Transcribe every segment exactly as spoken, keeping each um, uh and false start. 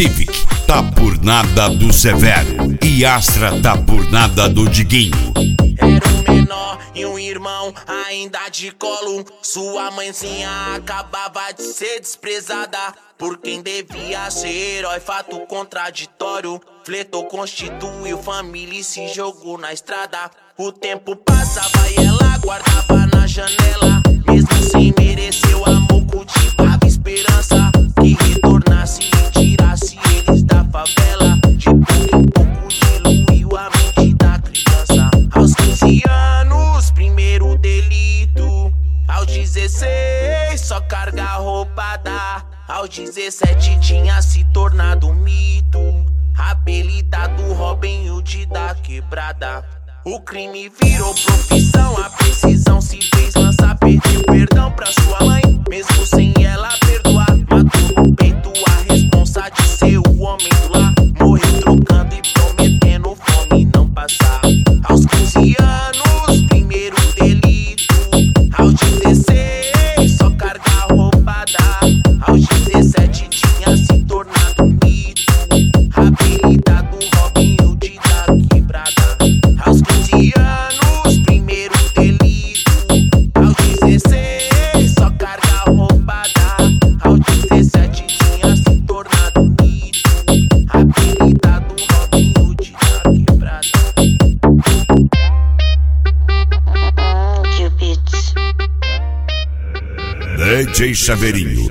Civic tá por nada do Severo e Astra tá por nada do Diguinho. Era um menor e um irmão ainda de colo. Sua mãezinha acabava de ser desprezada por quem devia ser herói, fato contraditório. Fletou, constituiu família e se jogou na estrada. O tempo passava e ela guardava na janela. Mesmo sem merecer o amor, cultivava esperança que retornasse e tirasse eles da favela. De pouco em pouco diluiu a mente da criança. Aos quinze anos, primeiro delito. Aos dezesseis, só carga roubada. Aos dezessete tinha se tornado um mito, apelidado Robin Hood da quebrada. O crime virou profissão, a precisão se fez lançar. Pediu perdão pra sua mãe, mesmo sem ela perdoar. Matou no peito a responsa de ser o homem do lar. Morreu trocando e prometendo fome não passar. Aos quinze anos, primeiro delito. Aos dezesseis, só carga roubada. Aos dezessete tinha se tornado um mito, apelidado Robin Hood da quebrada. Aos quinze anos, primeiro delito. Aos dezesseis, só carga roubada. Aos dezessete tinha se tornado um mito, apelidado Robin Hood da quebrada. Cupid. D J Chaveirinho.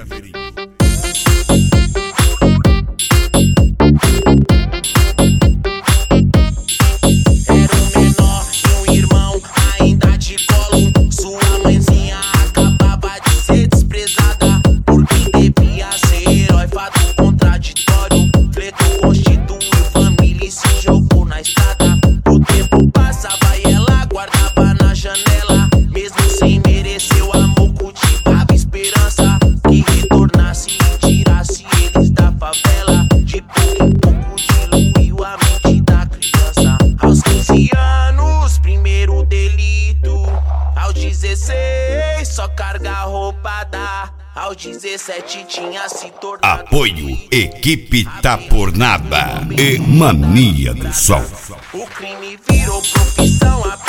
Só carga roubada. Aos dezessete tinha se tornado. Apoio Equipe Tá Por Nada e Mania do Sol. O crime virou profissão.